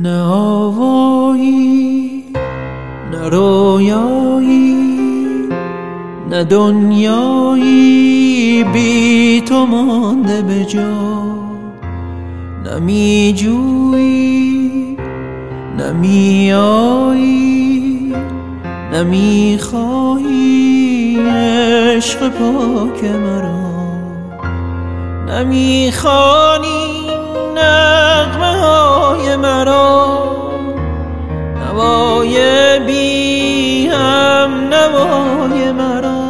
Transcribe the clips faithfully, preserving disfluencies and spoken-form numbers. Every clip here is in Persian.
نه آوایی نه رویایی نه دنیایی بی تو مانده به جا، نه می جویی نه می آیی نه می خواهی عشق پاک مرا، نه می خوانی نغمه های مرا، نوای بی هم نوای مرا،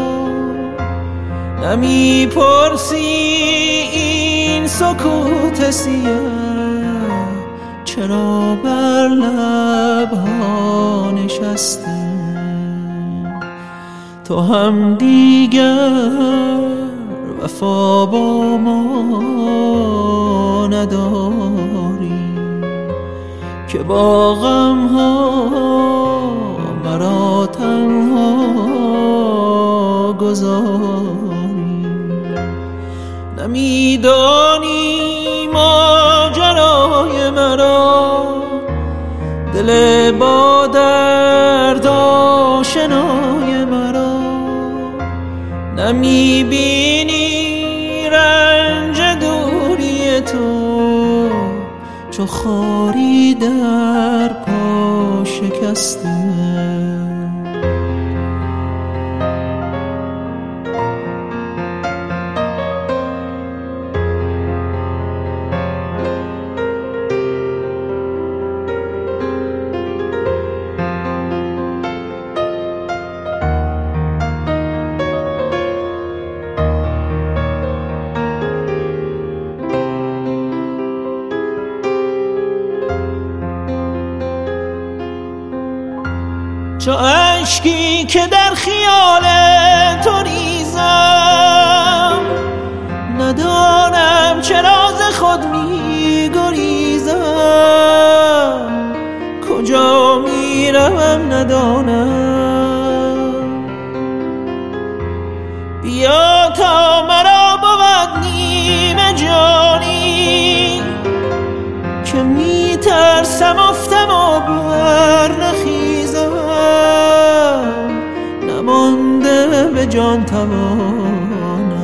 نمی پرسی این سکوت سیه چرا بر لبها نشسته، تو هم دیگر وفا با ما نداری که با غم ها مرا تنها گذاری، نمیدانی ماجرای مرا، دل با درد آشنای مرا، نمیبینی رنج دوری تو چو خاری در پا شکسته. چو اشکی که در خیال تو ریزم، ندانم چرا ز خود می گریزم، کجا می روم ندانم، بیا تا مرا بود نیمه جانی که می ترسم افتم و بر نخیزم، نمانده به جان توانم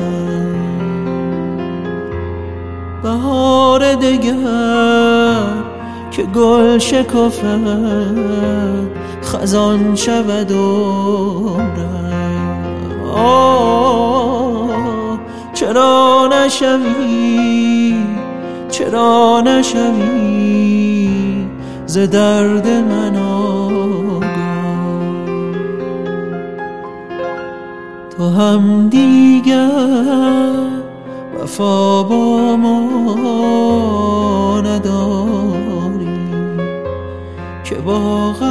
بهار دگر که گل شکفد خزان شود عمرم. آه چرا نشوی چرا نشوی ز درد من آگاه، تو هم دیگر وفا با ما نداری که با